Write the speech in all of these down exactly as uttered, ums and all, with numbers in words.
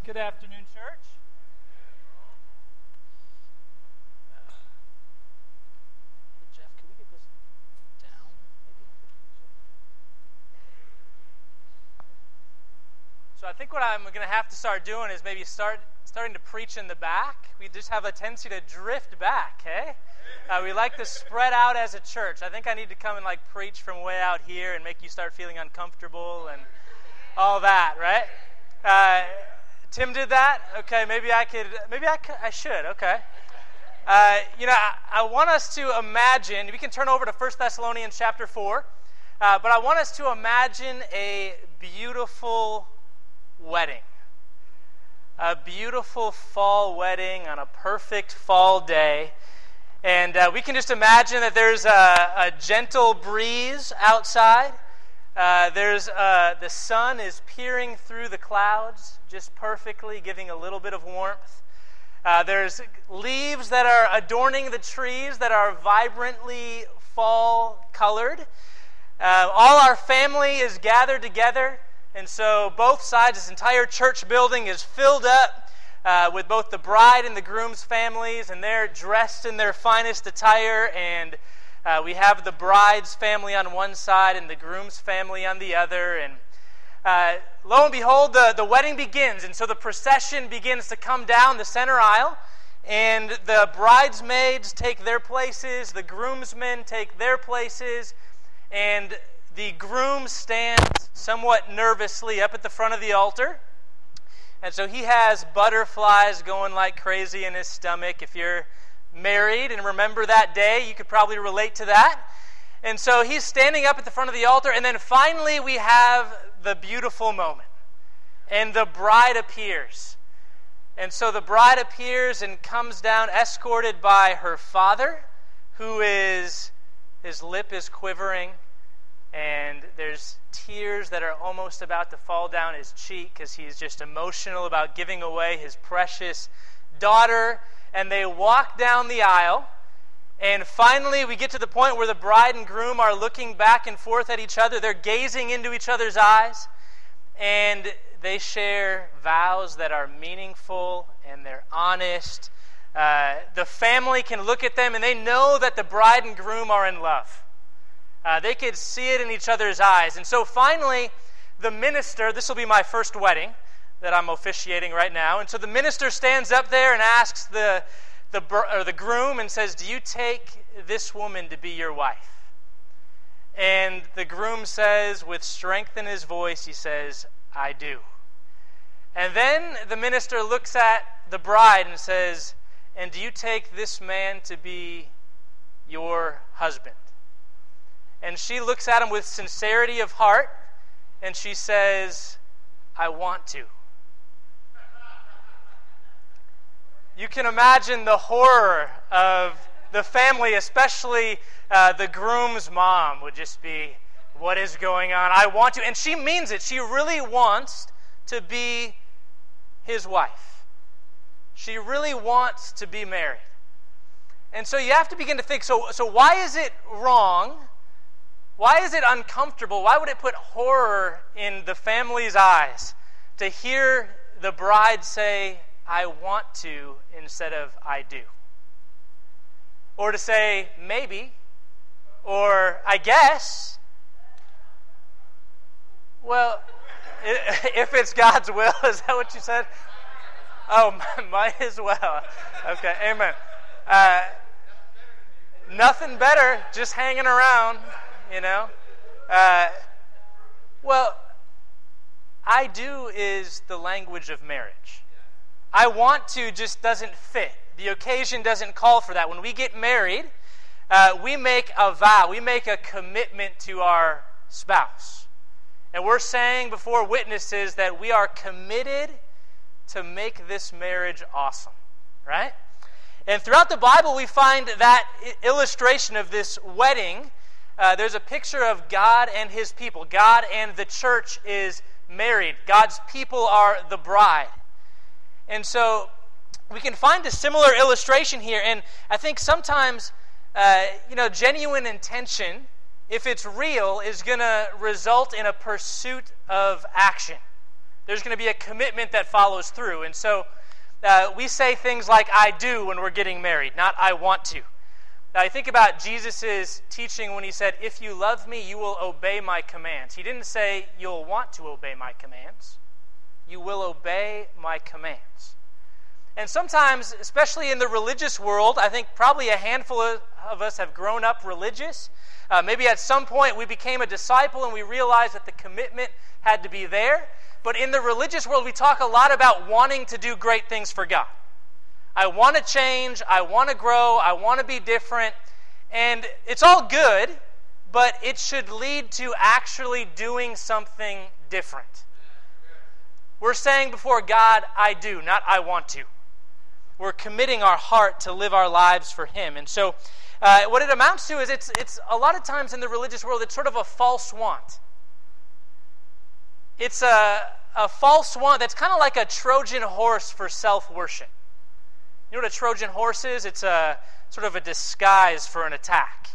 Good afternoon, church. Uh, hey, Jeff, can we get this down, maybe? So I think what I'm going to have to start doing is maybe start starting to preach in the back. We just have a tendency to drift back, hey? Uh, we like to spread out as a church. I think I need to come and like preach from way out here and make you start feeling uncomfortable and all that, right? Uh, Tim did that? Okay, maybe I could, maybe I, could, I should, okay. Uh, you know, I, I want us to imagine, we can turn over to First Thessalonians chapter four, uh, but I want us to imagine a beautiful wedding. A beautiful fall wedding on a perfect fall day. And uh, we can just imagine that there's a, a gentle breeze outside. Uh, there's uh, the sun is peering through the clouds just perfectly, giving a little bit of warmth. Uh, there's leaves that are adorning the trees that are vibrantly fall colored. Uh, all our family is gathered together, and so both sides, this entire church building is filled up uh, with both the bride and the groom's families, and they're dressed in their finest attire, and Uh, we have the bride's family on one side and the groom's family on the other. And uh, lo and behold, the, the wedding begins. And so the procession begins to come down the center aisle. And the bridesmaids take their places. The groomsmen take their places. And the groom stands somewhat nervously up at the front of the altar. And so he has butterflies going like crazy in his stomach. If you're married and remember that day, you could probably relate to that. And so he's standing up at the front of the altar, and then finally we have the beautiful moment. And the bride appears. And so the bride appears and comes down escorted by her father, who is, his lip is quivering, and there's tears that are almost about to fall down his cheek because he's just emotional about giving away his precious daughter. And they walk down the aisle, and finally we get to the point where the bride and groom are looking back and forth at each other. They're gazing into each other's eyes, and they share vows that are meaningful and they're honest. Uh, the family can look at them, and they know that the bride and groom are in love. Uh, they could see it in each other's eyes. And so finally, the minister, this will be my first wedding that I'm officiating right now. And so the minister stands up there and asks the the or the groom and says, "Do you take this woman to be your wife?" And the groom says, with strength in his voice, he says, "I do." And then the minister looks at the bride and says, "And do you take this man to be your husband?" And she looks at him with sincerity of heart, and she says, "I want to." You can imagine the horror of the family, especially uh, the groom's mom would just be, "What is going on? I want to." And she means it. She really wants to be his wife. She really wants to be married. And so you have to begin to think, so, so why is it wrong? Why is it uncomfortable? Why would it put horror in the family's eyes to hear the bride say, "I want to," instead of "I do"? Or to say, "Maybe," or "I guess." Well, if it's God's will, is that what you said? Oh, might as well. Okay, amen. Uh, nothing better, just hanging around, you know. Uh, well, "I do" is the language of marriage. "I want to" just doesn't fit. The occasion doesn't call for that. When we get married, uh, we make a vow. We make a commitment to our spouse. And we're saying before witnesses that we are committed to make this marriage awesome, right? And throughout the Bible, we find that illustration of this wedding. Uh, there's a picture of God and his people. God and the church is married. God's people are the bride. And so we can find a similar illustration here. And I think sometimes, uh, you know, genuine intention, if it's real, is going to result in a pursuit of action. There's going to be a commitment that follows through. And so uh, we say things like, I do, when we're getting married, not I want to. Now, I think about Jesus' teaching when he said, if you love me, you will obey my commands. He didn't say you'll want to obey my commands. You will obey my commands. And sometimes, especially in the religious world, I think probably a handful of, of us have grown up religious. Uh, maybe at some point we became a disciple and we realized that the commitment had to be there. But in the religious world, we talk a lot about wanting to do great things for God. I want to change, I want to grow, I want to be different. And it's all good, but it should lead to actually doing something different. We're saying before God, I do, not I want to. We're committing our heart to live our lives for Him. And so uh, what it amounts to is it's it's a lot of times in the religious world, it's sort of a false want. It's a, a false want that's kind of like a Trojan horse for self-worship. You know what a Trojan horse is? It's a sort of a disguise for an attack.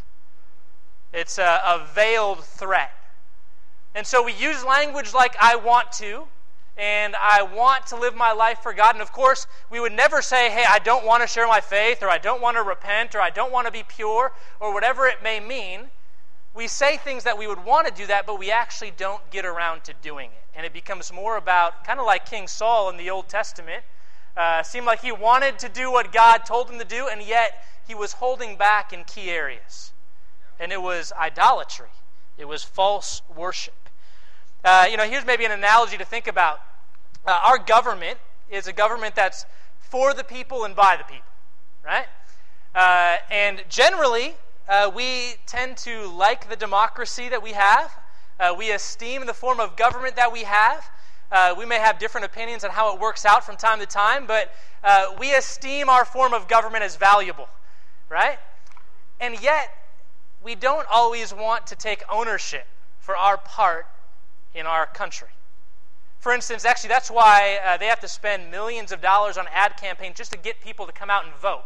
It's a, a veiled threat. And so we use language like I want to, and I want to live my life for God. And of course, we would never say, hey, I don't want to share my faith, or I don't want to repent, or I don't want to be pure, or whatever it may mean. We say things that we would want to do that, but we actually don't get around to doing it. And it becomes more about, kind of like King Saul in the Old Testament, uh, seemed like he wanted to do what God told him to do, and yet he was holding back in key areas. And it was idolatry. It was false worship. Uh, you know, here's maybe an analogy to think about. Uh, our government is a government that's for the people and by the people, right? Uh, and generally, uh, we tend to like the democracy that we have. Uh, we esteem the form of government that we have. Uh, we may have different opinions on how it works out from time to time, but uh, we esteem our form of government as valuable, right? And yet, we don't always want to take ownership for our part in our country. For instance, actually that's why uh, they have to spend millions of dollars on ad campaigns just to get people to come out and vote.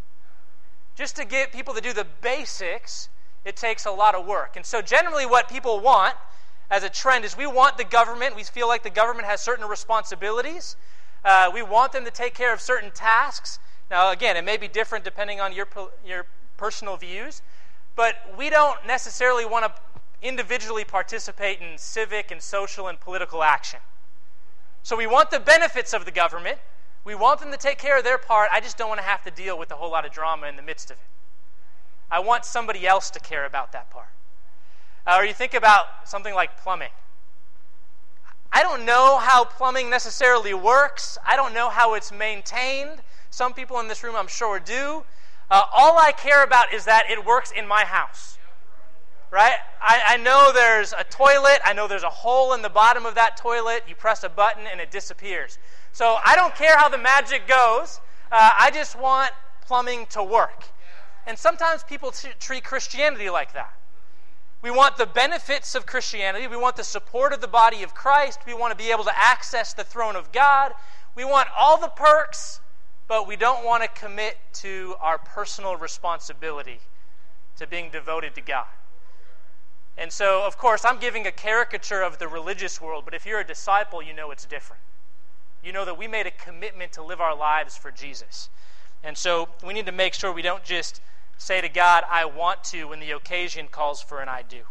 Just to get people to do the basics, it takes a lot of work. And so generally what people want as a trend is we want the government, we feel like the government has certain responsibilities. Uh, we want them to take care of certain tasks. Now again, it may be different depending on your, your personal views, but we don't necessarily want to individually participate in civic and social and political action. So we want the benefits of the government. We want them to take care of their part. I just don't want to have to deal with a whole lot of drama in the midst of it. I want somebody else to care about that part. Uh, or you think about something like plumbing. I don't know how plumbing necessarily works. I don't know how it's maintained. Some people in this room, I'm sure, do. Uh, all I care about is that it works in my house. Right? I, I know there's a toilet. I know there's a hole in the bottom of that toilet. You press a button and it disappears. So I don't care how the magic goes. Uh, I just want plumbing to work. And sometimes people t- treat Christianity like that. We want the benefits of Christianity. We want the support of the body of Christ. We want to be able to access the throne of God. We want all the perks, but we don't want to commit to our personal responsibility to being devoted to God. And so, of course, I'm giving a caricature of the religious world, but if you're a disciple, you know it's different. You know that we made a commitment to live our lives for Jesus. And so we need to make sure we don't just say to God, I want to, when the occasion calls for an I do.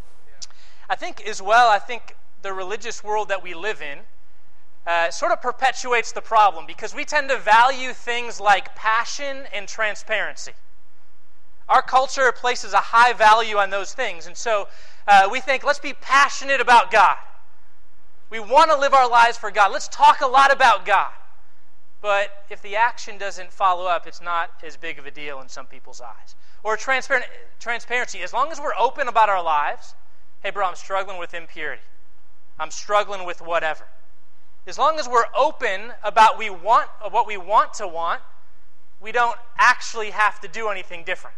I think as well, I think the religious world that we live in uh, sort of perpetuates the problem because we tend to value things like passion and transparency. Our culture places a high value on those things. And so uh, we think, let's be passionate about God. We want to live our lives for God. Let's talk a lot about God. But if the action doesn't follow up, it's not as big of a deal in some people's eyes. Or transparent, transparency. As long as we're open about our lives, hey, bro, I'm struggling with impurity. I'm struggling with whatever. As long as we're open about we want, what we want to want, we don't actually have to do anything different.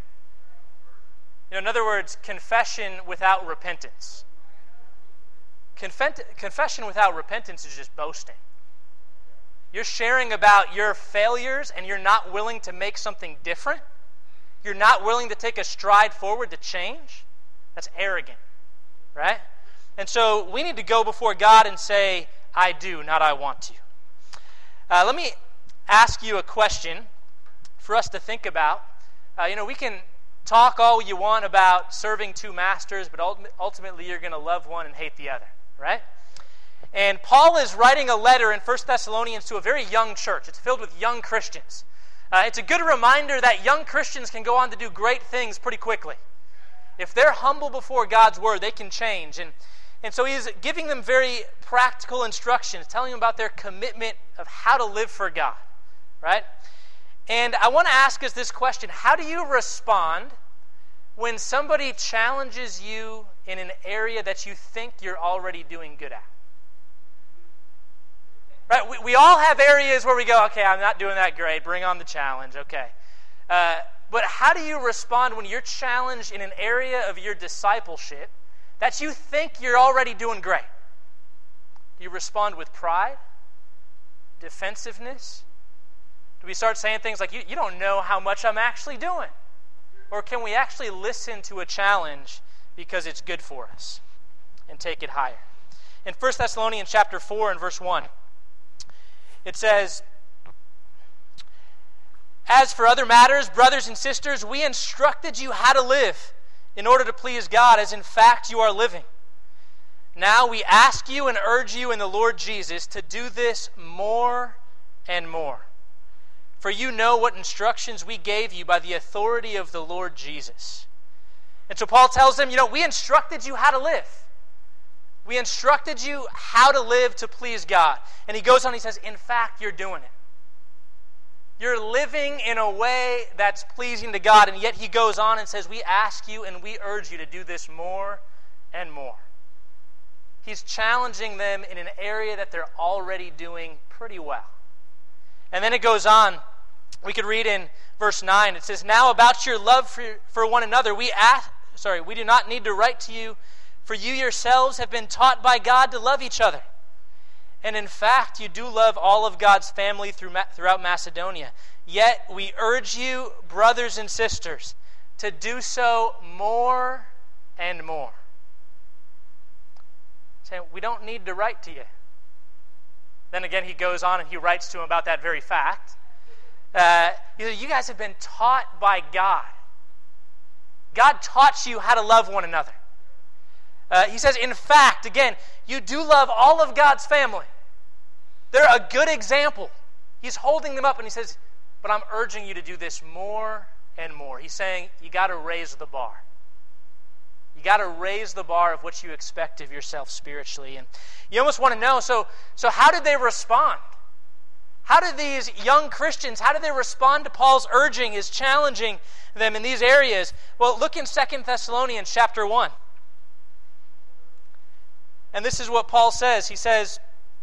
You know, in other words, confession without repentance. Confe- confession without repentance is just boasting. You're sharing about your failures and you're not willing to make something different. You're not willing to take a stride forward to change. That's arrogant, right? And so we need to go before God and say, I do, not I want to. Uh, let me ask you a question for us to think about. Uh, you know, we can talk all you want about serving two masters, but ultimately you're going to love one and hate the other, right? And Paul is writing a letter in First Thessalonians to a very young church. It's filled with young Christians. Uh, it's a good reminder that young Christians can go on to do great things pretty quickly. If they're humble before God's word, they can change. And, and so he's giving them very practical instructions, telling them about their commitment of how to live for God, right? And I want to ask us this question: how do you respond when somebody challenges you in an area that you think you're already doing good at? Right? We, we all have areas where we go, okay, I'm not doing that great. Bring on the challenge, okay. Uh, but how do you respond when you're challenged in an area of your discipleship that you think you're already doing great? Do you respond with pride? Defensiveness? Do we start saying things like, you, you don't know how much I'm actually doing? Or can we actually listen to a challenge because it's good for us and take it higher? In First Thessalonians chapter four and verse one, it says, "As for other matters, brothers and sisters, we instructed you how to live in order to please God, as in fact you are living. Now we ask you and urge you in the Lord Jesus to do this more and more. For you know what instructions we gave you by the authority of the Lord Jesus." And so Paul tells them, you know, we instructed you how to live. We instructed you how to live to please God. And he goes on, he says, in fact, you're doing it. You're living in a way that's pleasing to God. And yet he goes on and says, we ask you and we urge you to do this more and more. He's challenging them in an area that they're already doing pretty well. And then it goes on. We could read in verse nine. It says, "Now about your love for, for one another, we ask, sorry, we do not need to write to you, for you yourselves have been taught by God to love each other. And in fact, you do love all of God's family through, throughout Macedonia. Yet we urge you, brothers and sisters, to do so more and more." Saying, we don't need to write to you. Then again, he goes on and he writes to them about that very fact. Uh, he says, you guys have been taught by God. God taught you how to love one another. Uh, he says, in fact, again, you do love all of God's family. They're a good example. He's holding them up and he says, but I'm urging you to do this more and more. He's saying, you got to raise the bar. You got to raise the bar of what you expect of yourself spiritually. And you almost want to know, so, so how did they respond? How did these young Christians, how did they respond to Paul's urging, his challenging them in these areas? Well, look in Second Thessalonians chapter one. And this is what Paul says. He says,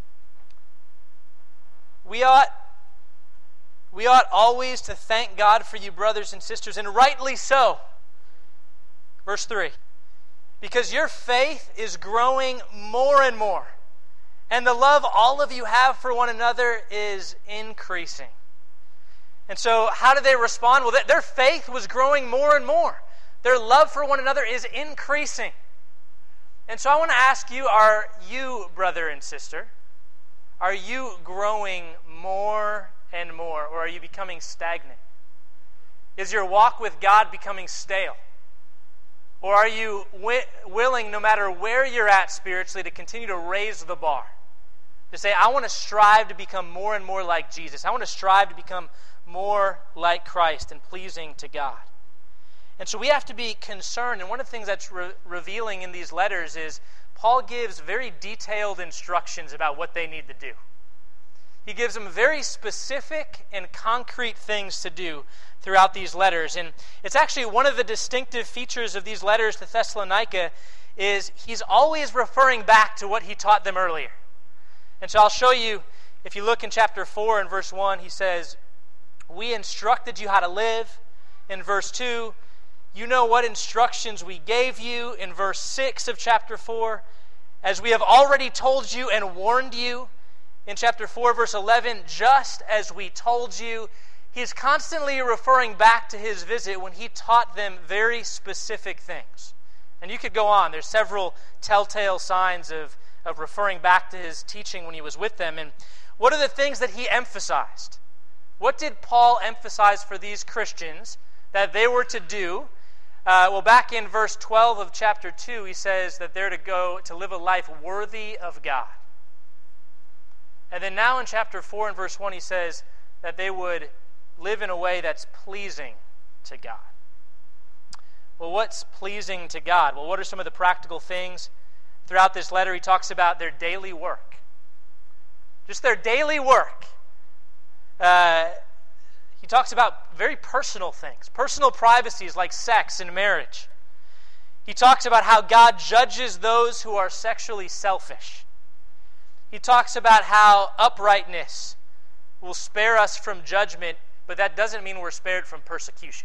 we ought, we ought always to thank God for you, brothers and sisters, and rightly so. Verse three. Because your faith is growing more and more, and the love all of you have for one another is increasing. And so how did they respond? Well, their faith was growing more and more. Their love for one another is increasing. And so I want to ask you, are you, brother and sister, are you growing more and more, or are you becoming stagnant? Is your walk with God becoming stale? Or are you wi- willing, no matter where you're at spiritually, to continue to raise the bar? To say, I want to strive to become more and more like Jesus. I want to strive to become more like Christ and pleasing to God. And so we have to be concerned. And one of the things that's re- revealing in these letters is Paul gives very detailed instructions about what they need to do. He gives them very specific and concrete things to do throughout these letters. And it's actually one of the distinctive features of these letters to Thessalonica is he's always referring back to what he taught them earlier. And so I'll show you, if you look in chapter four and verse one, he says, we instructed you how to live. In verse two, you know what instructions we gave you. In verse six of chapter four, as we have already told you and warned you. In chapter four, verse eleven, just as we told you. He's constantly referring back to his visit when he taught them very specific things. And you could go on. There's several telltale signs of of referring back to his teaching when he was with them. And what are the things that he emphasized? What did Paul emphasize for these Christians that they were to do? Uh, well, back in verse twelve of chapter two, he says that they're to go to live a life worthy of God. And then now in chapter four and verse one, he says that they would live in a way that's pleasing to God. Well, what's pleasing to God? Well, what are some of the practical things? Throughout this letter, he talks about their daily work. Just their daily work. Uh, he talks about very personal things, personal privacies like sex and marriage. He talks about how God judges those who are sexually selfish. He talks about how uprightness will spare us from judgment, but that doesn't mean we're spared from persecution.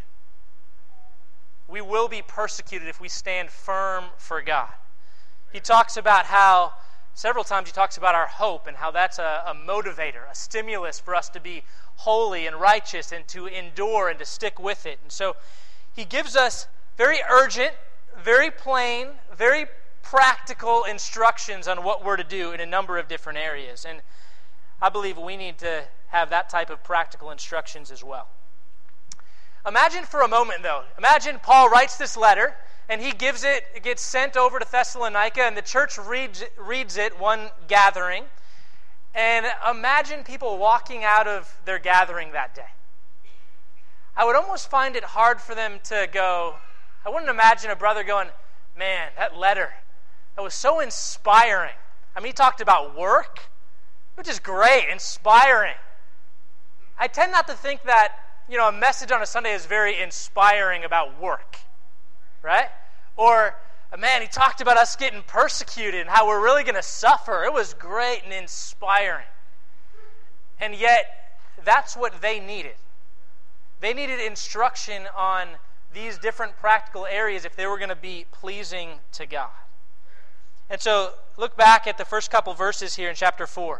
We will be persecuted if we stand firm for God. He talks about how, several times he talks about our hope and how that's a, a motivator, a stimulus for us to be holy and righteous and to endure and to stick with it. And so he gives us very urgent, very plain, very practical instructions on what we're to do in a number of different areas. And I believe we need to have that type of practical instructions as well. Imagine for a moment, though, imagine Paul writes this letter, and he gives it, it gets sent over to Thessalonica, and the church reads, reads it one gathering. And imagine people walking out of their gathering that day. I would almost find it hard for them to go, I wouldn't imagine a brother going, man, that letter, that was so inspiring. I mean, he talked about work, which is great, inspiring. I tend not to think that, you know, a message on a Sunday is very inspiring about work, right? Or, man, he talked about us getting persecuted and how we're really going to suffer. It was great and inspiring. And yet, that's what they needed. They needed instruction on these different practical areas if they were going to be pleasing to God. And so, look back at the first couple verses here in chapter four.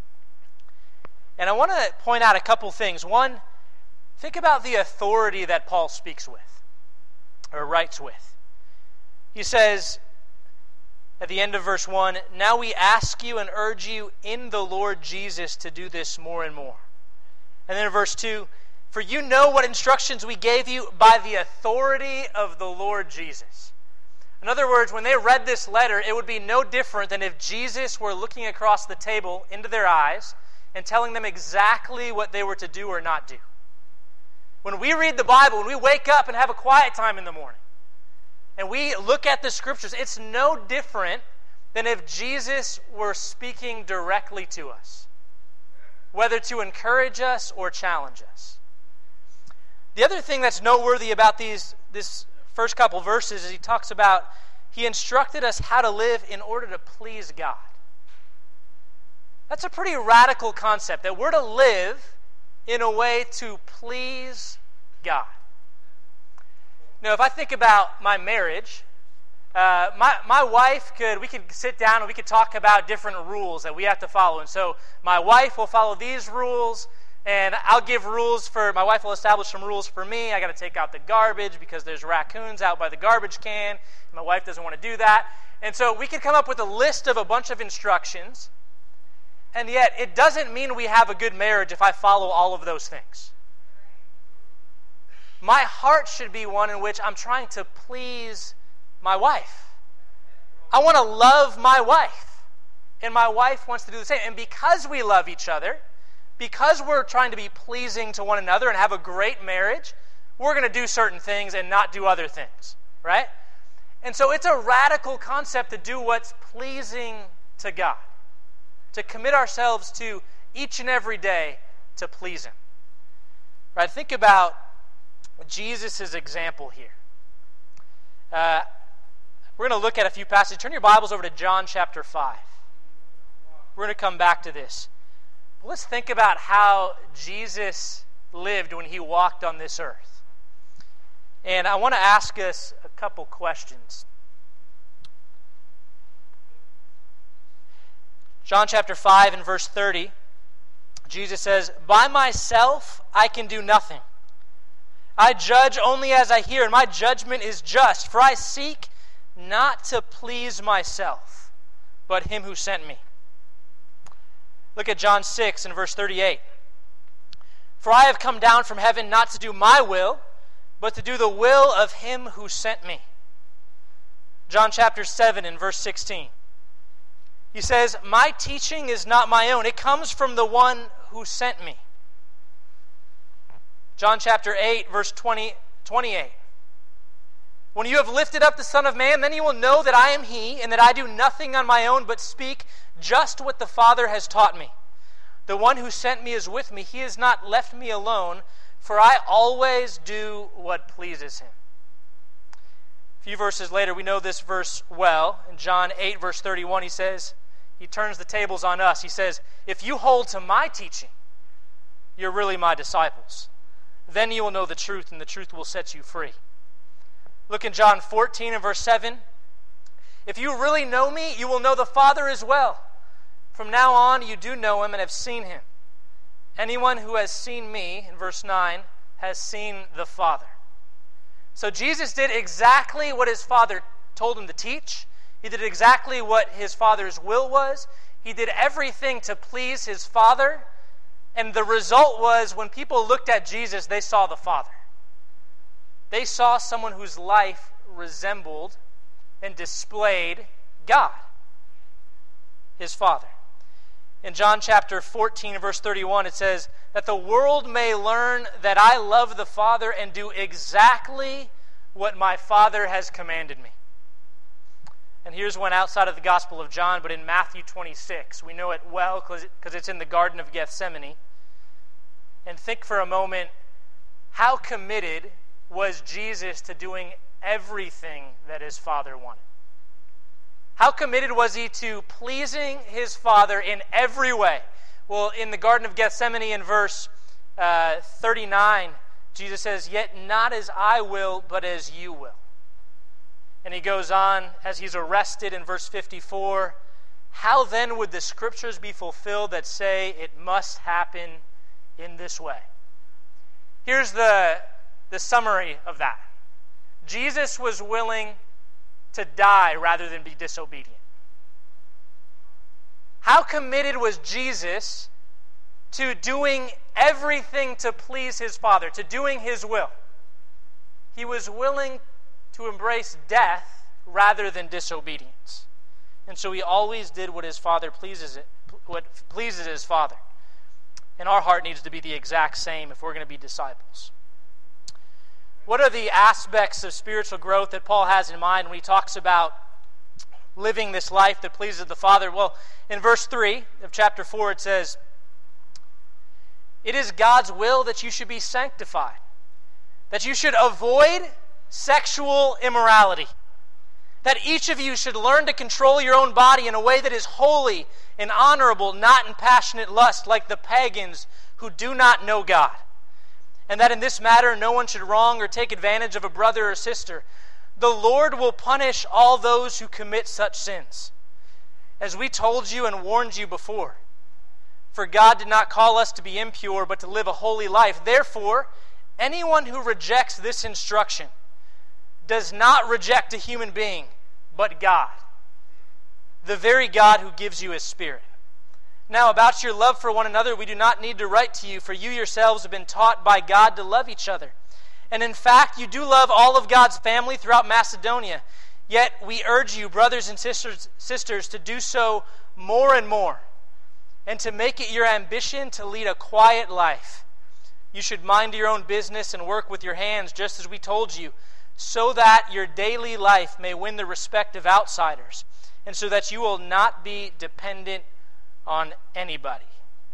And I want to point out a couple things. One, think about the authority that Paul speaks with, or writes with. He says, at the end of verse one, now we ask you and urge you in the Lord Jesus to do this more and more. And then in verse two, for you know what instructions we gave you by the authority of the Lord Jesus. In other words, when they read this letter, it would be no different than if Jesus were looking across the table into their eyes and telling them exactly what they were to do or not do. When we read the Bible, when we wake up and have a quiet time in the morning, and we look at the Scriptures, it's no different than if Jesus were speaking directly to us, whether to encourage us or challenge us. The other thing that's noteworthy about these this first couple verses is he talks about, he instructed us how to live in order to please God. That's a pretty radical concept, that we're to live in a way to please God. Now, if I think about my marriage, uh, my my wife could, we could sit down and we could talk about different rules that we have to follow. And so my wife will follow these rules, and I'll give rules for, my wife will establish some rules for me. I got to take out the garbage because there's raccoons out by the garbage can. And my wife doesn't want to do that. And so we could come up with a list of a bunch of instructions. And yet, it doesn't mean we have a good marriage if I follow all of those things. My heart should be one in which I'm trying to please my wife. I want to love my wife. And my wife wants to do the same. And because we love each other, because we're trying to be pleasing to one another and have a great marriage, we're going to do certain things and not do other things, right? And so it's a radical concept to do what's pleasing to God. To commit ourselves to each and every day to please Him. Right? Think about Jesus' example here. Uh, we're going to look at a few passages. Turn your Bibles over to John chapter five. We're going to come back to this. But let's think about how Jesus lived when He walked on this earth. And I want to ask us a couple questions. John chapter five and verse thirty, Jesus says, by myself I can do nothing. I judge only as I hear, and my judgment is just, for I seek not to please myself, but him who sent me. Look at John six and verse thirty-eight. For I have come down from heaven not to do my will, but to do the will of him who sent me. John chapter seven and verse sixteen. He says, my teaching is not my own. It comes from the one who sent me. John chapter eight, verse twenty, twenty-eight. When you have lifted up the Son of Man, then you will know that I am he, and that I do nothing on my own, but speak just what the Father has taught me. The one who sent me is with me. He has not left me alone, for I always do what pleases him. A few verses later, we know this verse well. In John eight, verse thirty-one, he says, he turns the tables on us. He says, if you hold to my teaching, you're really my disciples. Then you will know the truth, and the truth will set you free. Look in John fourteen and verse seven. If you really know me, you will know the Father as well. From now on, you do know him and have seen him. Anyone who has seen me, in verse nine, has seen the Father. So Jesus did exactly what his Father told him to teach. He did exactly what his Father's will was. He did everything to please his Father. And the result was, when people looked at Jesus, they saw the Father. They saw someone whose life resembled and displayed God, his Father. In John chapter fourteen, verse thirty-one, it says, that the world may learn that I love the Father and do exactly what my Father has commanded me. And here's one outside of the Gospel of John, but in Matthew twenty-six. We know it well because it's in the Garden of Gethsemane. And think for a moment, how committed was Jesus to doing everything that his Father wanted? How committed was he to pleasing his Father in every way? Well, in the Garden of Gethsemane in verse uh, thirty-nine, Jesus says, yet not as I will, but as you will. And he goes on, as he's arrested in verse fifty-four, how then would the scriptures be fulfilled that say it must happen in this way? Here's the, the summary of that. Jesus was willing to die rather than be disobedient. How committed was Jesus to doing everything to please his Father, to doing his will? He was willing to embrace death rather than disobedience. And so he always did what his Father pleases it, what pleases his Father. And our heart needs to be the exact same if we're going to be disciples. What are the aspects of spiritual growth that Paul has in mind when he talks about living this life that pleases the Father? Well, in verse three of chapter four it says, it is God's will that you should be sanctified, that you should avoid sexual immorality, that each of you should learn to control your own body in a way that is holy and honorable, not in passionate lust like the pagans who do not know God. And that in this matter no one should wrong or take advantage of a brother or sister. The Lord will punish all those who commit such sins, as we told you and warned you before. For God did not call us to be impure, but to live a holy life. Therefore, anyone who rejects this instruction does not reject a human being, but God, the very God who gives you his Spirit. Now, about your love for one another, we do not need to write to you, for you yourselves have been taught by God to love each other. And in fact, you do love all of God's family throughout Macedonia. Yet we urge you, brothers and sisters, sisters, to do so more and more, and to make it your ambition to lead a quiet life. You should mind your own business and work with your hands, just as we told you, so that your daily life may win the respect of outsiders, and so that you will not be dependent on anybody.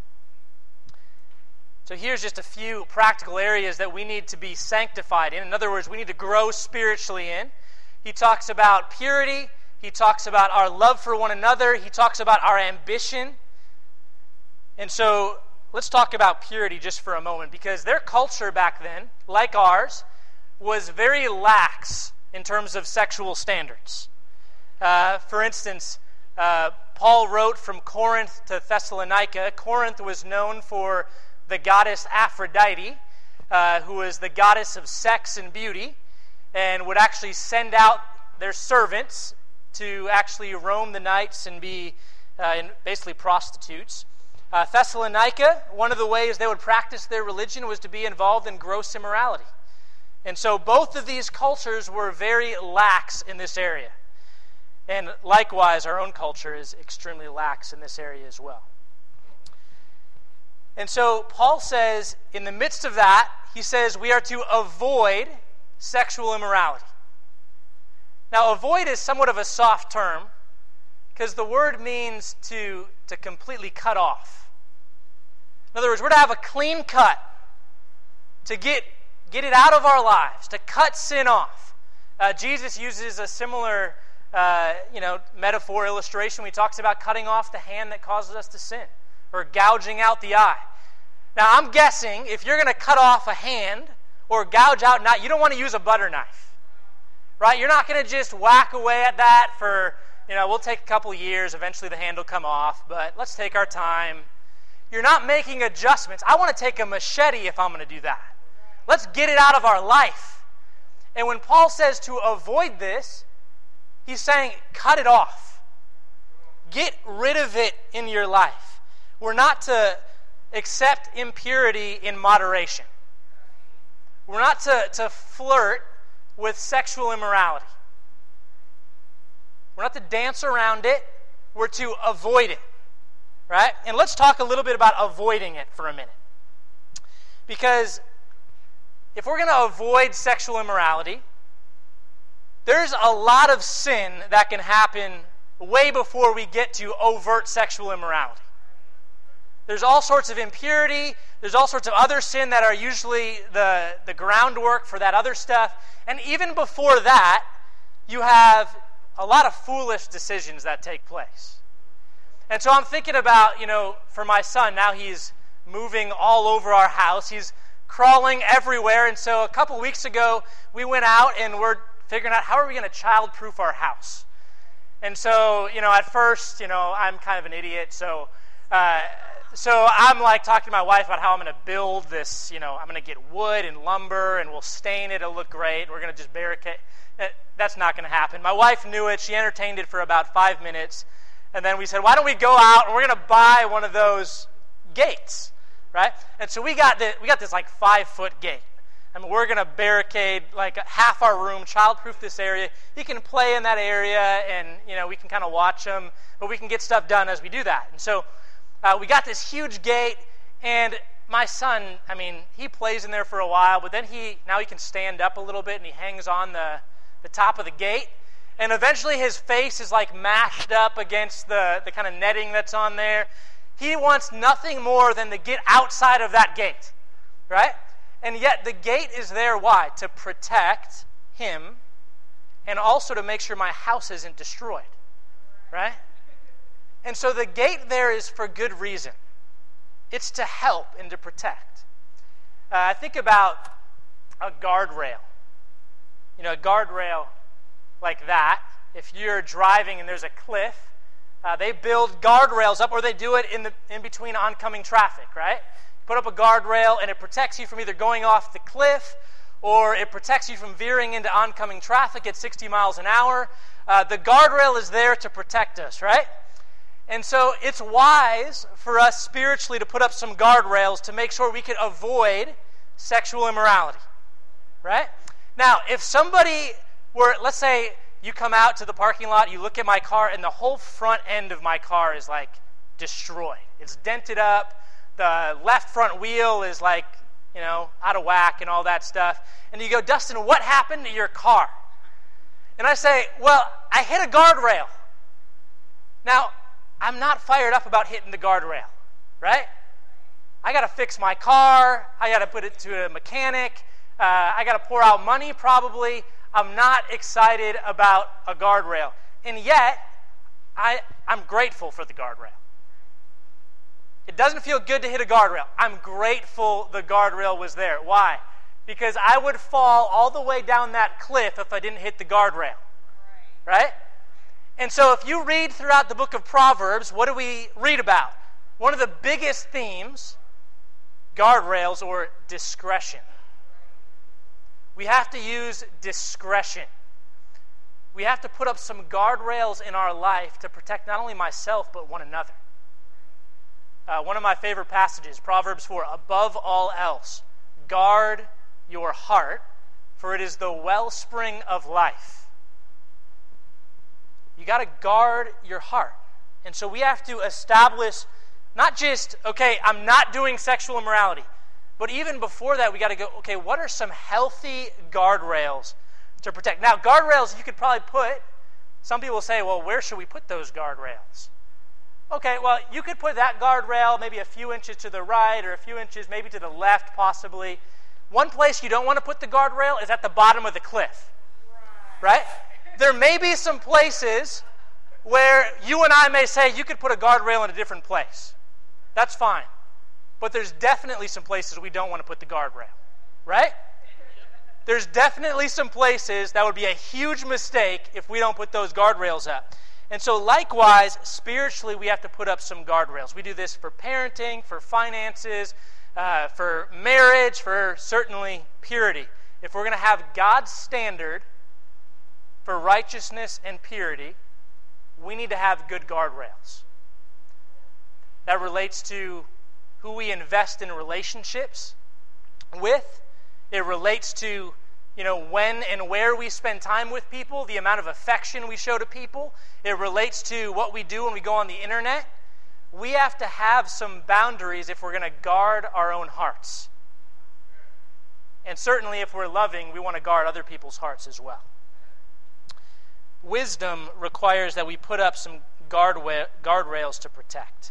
So here's just a few practical areas that we need to be sanctified in. In other words, we need to grow spiritually in. He talks about purity. He talks about our love for one another. He talks about our ambition. And so let's talk about purity just for a moment, because their culture back then, like ours, was very lax in terms of sexual standards. Uh, for instance, uh, Paul wrote from Corinth to Thessalonica. Corinth was known for the goddess Aphrodite, uh, who was the goddess of sex and beauty, and would actually send out their servants to actually roam the nights and be uh, in basically prostitutes. Uh, Thessalonica, one of the ways they would practice their religion was to be involved in gross immorality. And so both of these cultures were very lax in this area. And likewise, our own culture is extremely lax in this area as well. And so Paul says, in the midst of that, he says we are to avoid sexual immorality. Now, avoid is somewhat of a soft term, because the word means to, to completely cut off. In other words, we're to have a clean cut, to get, get it out of our lives, to cut sin off. Uh, Jesus uses a similar uh, you know, metaphor, illustration, when he talks about cutting off the hand that causes us to sin, or gouging out the eye. Now, I'm guessing if you're going to cut off a hand or gouge out an eye, you don't want to use a butter knife, right? You're not going to just whack away at that for, you know, we'll take a couple of years, eventually the hand will come off, but let's take our time. You're not making adjustments. I want to take a machete if I'm going to do that. Let's get it out of our life. And when Paul says to avoid this, he's saying cut it off. Get rid of it in your life. We're not to accept impurity in moderation. We're not to, to flirt with sexual immorality. We're not to dance around it. We're to avoid it. Right? And let's talk a little bit about avoiding it for a minute. Because if we're going to avoid sexual immorality, there's a lot of sin that can happen way before we get to overt sexual immorality. There's all sorts of impurity. There's all sorts of other sin that are usually the, the groundwork for that other stuff. And even before that, you have a lot of foolish decisions that take place. And so I'm thinking about, you know, for my son, now he's moving all over our house. He's crawling everywhere. And so a couple weeks ago, we went out and we're figuring out how are we going to child-proof our house. And so, you know, at first, you know, I'm kind of an idiot. So uh, so I'm like talking to my wife about how I'm going to build this, you know, I'm going to get wood and lumber and we'll stain it. It'll look great. We're going to just barricade. That's not going to happen. My wife knew it. She entertained it for about five minutes. And then we said, why don't we go out and we're going to buy one of those gates, right? And so we got the, we got this like five-foot gate. I mean, we're going to barricade like half our room, child-proof this area. He can play in that area and, you know, we can kind of watch him, but we can get stuff done as we do that. And so uh, we got this huge gate, and my son, I mean, he plays in there for a while, but then he, now he can stand up a little bit and he hangs on the, the top of the gate. And eventually his face is like mashed up against the, the kind of netting that's on there. He wants nothing more than to get outside of that gate, right? And yet the gate is there, why? To protect him and also to make sure my house isn't destroyed, right? And so the gate there is for good reason. It's to help and to protect. Uh, I think about a guardrail. You know, a guardrail like that, if you're driving and there's a cliff, uh, they build guardrails up, or they do it in the in between oncoming traffic, right? Put up a guardrail and it protects you from either going off the cliff or it protects you from veering into oncoming traffic at sixty miles an hour. Uh, the guardrail is there to protect us, right? And so it's wise for us spiritually to put up some guardrails to make sure we can avoid sexual immorality, right? Now, if somebody were, let's say you come out to the parking lot, you look at my car, and the whole front end of my car is like destroyed. It's dented up. The left front wheel is like, you know, out of whack and all that stuff. And you go, Dustin, what happened to your car? And I say, well, I hit a guardrail. Now, I'm not fired up about hitting the guardrail, right? I got to fix my car. I got to put it to a mechanic. Uh, I got to pour out money probably. I'm not excited about a guardrail. And yet, I, I'm grateful for the guardrail. It doesn't feel good to hit a guardrail. I'm grateful the guardrail was there. Why? Because I would fall all the way down that cliff if I didn't hit the guardrail. Right? And so if you read throughout the book of Proverbs, what do we read about? One of the biggest themes, guardrails or discretion. We have to use discretion. we have to put up some guardrails in our life to protect not only myself, but one another. Uh, one of my favorite passages, Proverbs four, above all else, guard your heart, for it is the wellspring of life. You got to guard your heart. And so we have to establish not just, okay, I'm not doing sexual immorality, but even before that, we got to go, okay, what are some healthy guardrails to protect? Now, guardrails you could probably put, some people say, well, where should we put those guardrails? Okay, well, you could put that guardrail maybe a few inches to the right or a few inches maybe to the left possibly. One place you don't want to put the guardrail is at the bottom of the cliff, right? There may be some places where you and I may say you could put a guardrail in a different place. That's fine. But there's definitely some places we don't want to put the guardrail, right? There's definitely some places that would be a huge mistake if we don't put those guardrails up. And so likewise, spiritually, we have to put up some guardrails. We do this for parenting, for finances, uh, for marriage, for certainly purity. If we're going to have God's standard for righteousness and purity, we need to have good guardrails. That relates to who we invest in relationships with. It relates to, you know, when and where we spend time with people, the amount of affection we show to people. It relates to what we do when we go on the internet. We have to have some boundaries if we're going to guard our own hearts. And certainly if we're loving, we want to guard other people's hearts as well. Wisdom requires that we put up some guardwa- guardrails to protect.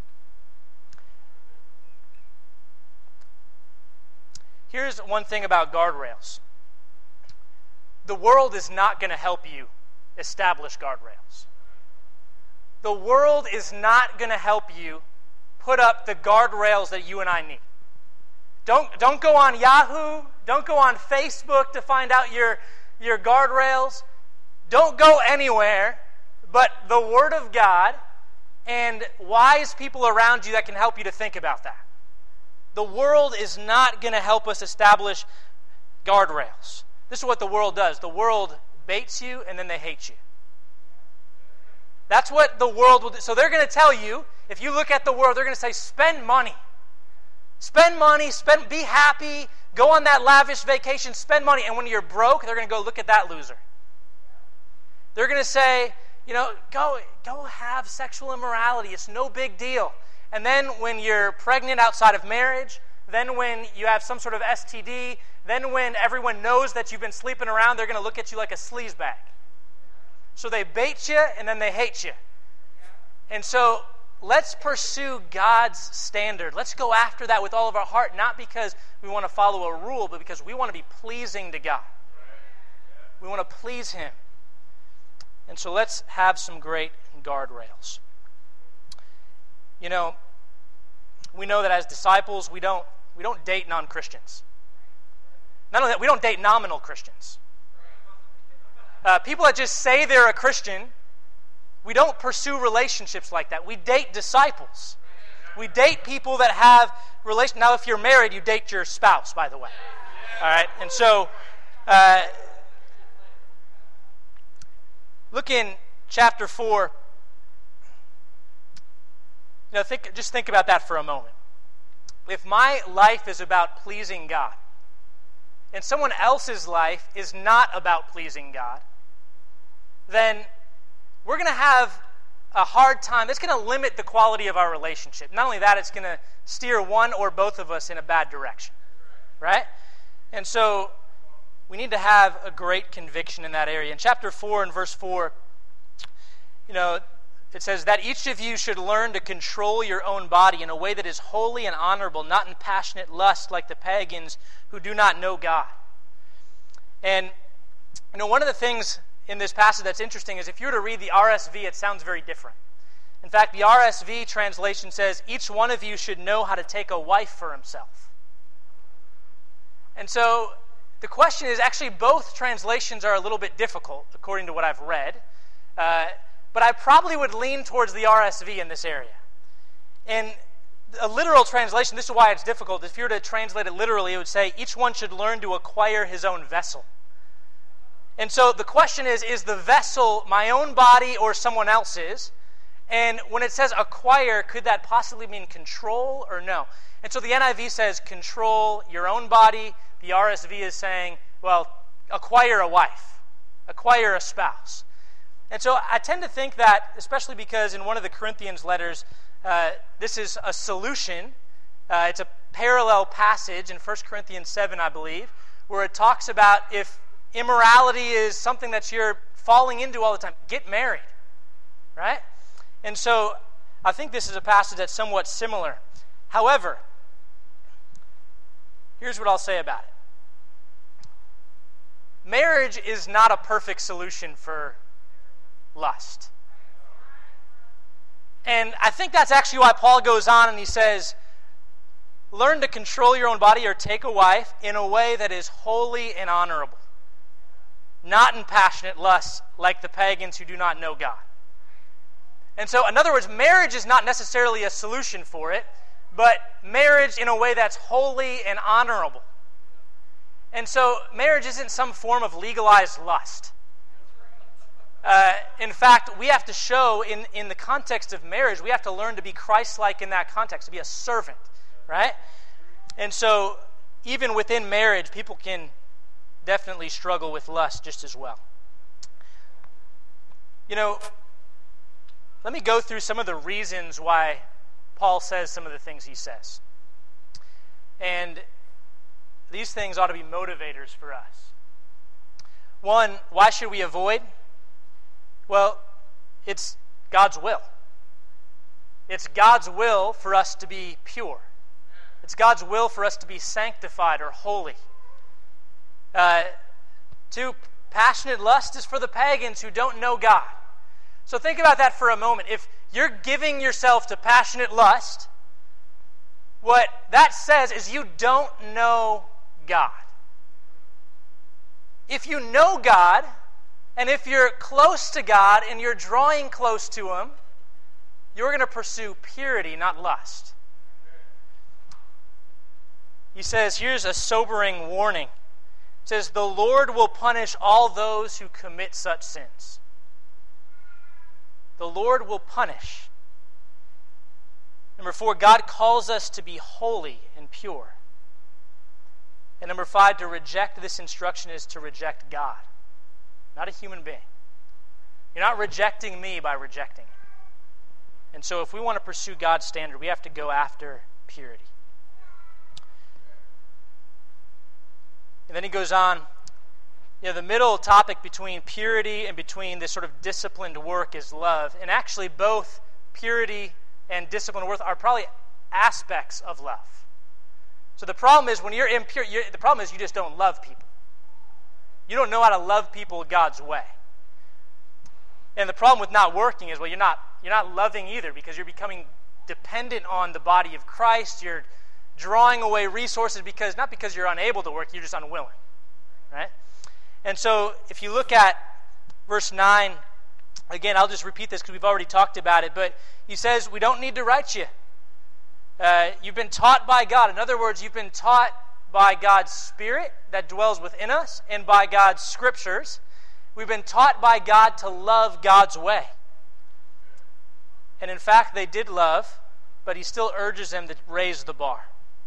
Here's one thing about guardrails. The world is not going to help you establish guardrails. The world is not going to help you put up the guardrails that you and I need. Don't, don't go on Yahoo. Don't go on Facebook to find out your, your guardrails. Don't go anywhere but the Word of God and wise people around you that can help you to think about that. The world is not going to help us establish guardrails. This is what the world does. The world baits you and then they hate you. That's what the world will do. So they're going to tell you, if you look at the world, they're going to say, spend money. Spend money, spend, be happy, go on that lavish vacation, spend money. And when you're broke, they're going to go, look at that loser. They're going to say, you know, go, go have sexual immorality. It's no big deal. And then when you're pregnant outside of marriage, then when you have some sort of S T D, then when everyone knows that you've been sleeping around, they're going to look at you like a sleazebag. So they bait you and then they hate you. And so let's pursue God's standard. Let's go after that with all of our heart, not because we want to follow a rule, but because we want to be pleasing to God. We want to please Him. And so let's have some great guardrails. You know, we know that as disciples, we don't we don't date non-Christians. Not only that, we don't date nominal Christians. Uh, people that just say they're a Christian, we don't pursue relationships like that. We date disciples. We date people that have relation. Now, if you're married, you date your spouse, by the way. All right, and so uh, look in chapter four. You know, think, just think about that for a moment. If my life is about pleasing God, and someone else's life is not about pleasing God, then we're going to have a hard time. It's going to limit the quality of our relationship. Not only that, it's going to steer one or both of us in a bad direction, right? And so we need to have a great conviction in that area. In chapter four and verse four, you know, it says that each of you should learn to control your own body in a way that is holy and honorable, not in passionate lust like the pagans who do not know God. And, you know, one of the things in this passage that's interesting is if you were to read the R S V, it sounds very different. In fact, the R S V translation says, each one of you should know how to take a wife for himself. And so the question is, actually both translations are a little bit difficult, according to what I've read. Uh, But I probably would lean towards the R S V in this area. In a literal translation, this is why it's difficult. If you were to translate it literally, it would say, each one should learn to acquire his own vessel. And so the question is, is the vessel my own body or someone else's? And when it says acquire, could that possibly mean control or no? And so the N I V says control your own body. The R S V is saying, well, acquire a wife, acquire a spouse. And so I tend to think that, especially because in one of the Corinthians letters, uh, this is a solution. Uh, it's a parallel passage in First Corinthians seven, I believe, where it talks about if immorality is something that you're falling into all the time, get married, right? And so I think this is a passage that's somewhat similar. However, here's what I'll say about it. Marriage is not a perfect solution for lust. And I think that's actually why Paul goes on and he says, learn to control your own body or take a wife in a way that is holy and honorable, not in passionate lust like the pagans who do not know God. And so, in other words, marriage is not necessarily a solution for it, but marriage in a way that's holy and honorable. And so, marriage isn't some form of legalized lust. Uh, in fact, we have to show in, in the context of marriage, we have to learn to be Christ-like in that context, to be a servant, right? And so, even within marriage, people can definitely struggle with lust just as well. You know, let me go through some of the reasons why Paul says some of the things he says. And these things ought to be motivators for us. One, why should we avoid? Well, it's God's will. It's God's will for us to be pure. It's God's will for us to be sanctified or holy. Uh, two, passionate lust is for the pagans who don't know God. So think about that for a moment. If you're giving yourself to passionate lust, what that says is you don't know God. If you know God, and if you're close to God and you're drawing close to Him, you're going to pursue purity, not lust. He says, here's a sobering warning. It says, the Lord will punish all those who commit such sins. The Lord will punish. Number four, God calls us to be holy and pure. And number five, to reject this instruction is to reject God, not a human being. You're not rejecting me by rejecting it. And so if we want to pursue God's standard, we have to go after purity. And then he goes on, you know, the middle topic between purity and between this sort of disciplined work is love. And actually both purity and disciplined work are probably aspects of love. So the problem is when you're impure, you're, the problem is you just don't love people. You don't know how to love people God's way. And the problem with not working is, well, you're not you're not loving either, because you're becoming dependent on the body of Christ. You're drawing away resources because not because you're unable to work, you're just unwilling, right? And so if you look at verse nine, again, I'll just repeat this because we've already talked about it, but he says, we don't need to write you. Uh, you've been taught by God. In other words, you've been taught by God's Spirit that dwells within us and by God's Scriptures. We've been taught by God to love God's way. And in fact, they did love, but he still urges them to raise the bar.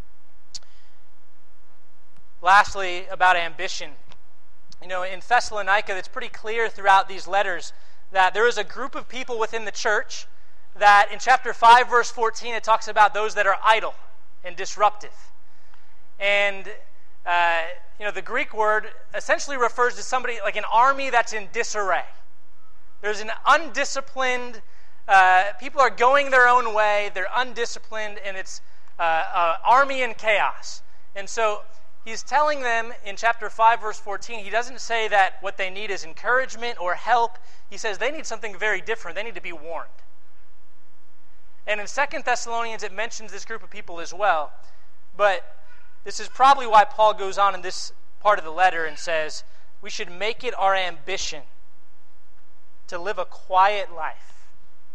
Lastly, about ambition. You know, in Thessalonica, it's pretty clear throughout these letters that there is a group of people within the church that in chapter five, verse fourteen, it talks about those that are idle and disruptive. And, uh, you know, the Greek word essentially refers to somebody like an army that's in disarray. There's an undisciplined, uh, people are going their own way, they're undisciplined, and it's uh, uh, army in chaos. And so he's telling them in chapter five, verse fourteen, he doesn't say that what they need is encouragement or help. He says they need something very different. They need to be warned. And in Second Thessalonians, it mentions this group of people as well. But this is probably why Paul goes on in this part of the letter and says, we should make it our ambition to live a quiet life,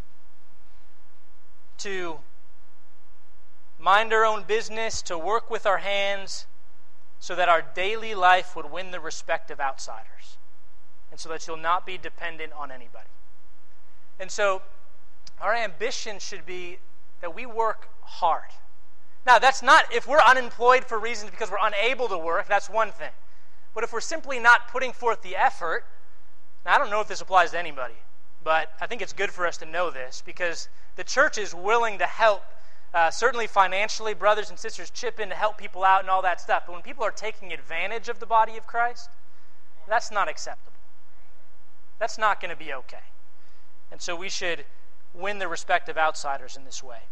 to mind our own business, to work with our hands, so that our daily life would win the respect of outsiders. and so that you'll not be dependent on anybody. And so our ambition should be that we work hard. Now, that's not if we're unemployed for reasons because we're unable to work, that's one thing. But if we're simply not putting forth the effort, now I don't know if this applies to anybody, but I think it's good for us to know this because the church is willing to help, uh, certainly financially, brothers and sisters chip in to help people out and all that stuff. But when people are taking advantage of the body of Christ, that's not acceptable. That's not going to be okay. And so we should win the respect of outsiders in this way.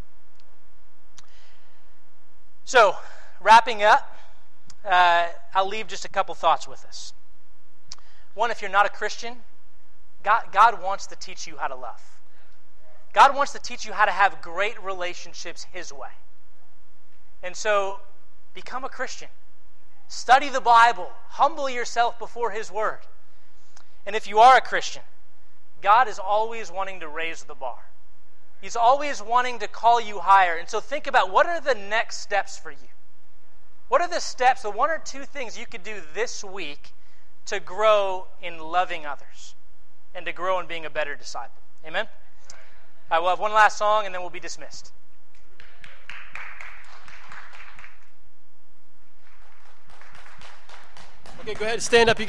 So, wrapping up, uh, I'll leave just a couple thoughts with us. One, if you're not a Christian, God, God wants to teach you how to love. God wants to teach you how to have great relationships His way. And so, become a Christian. Study the Bible. Humble yourself before His Word. And if you are a Christian, God is always wanting to raise the bar. He's always wanting to call you higher. And so think about, what are the next steps for you? What are the steps, the one or two things you could do this week to grow in loving others and to grow in being a better disciple? Amen? All right, we'll have one last song and then we'll be dismissed. Okay, go ahead, stand up. You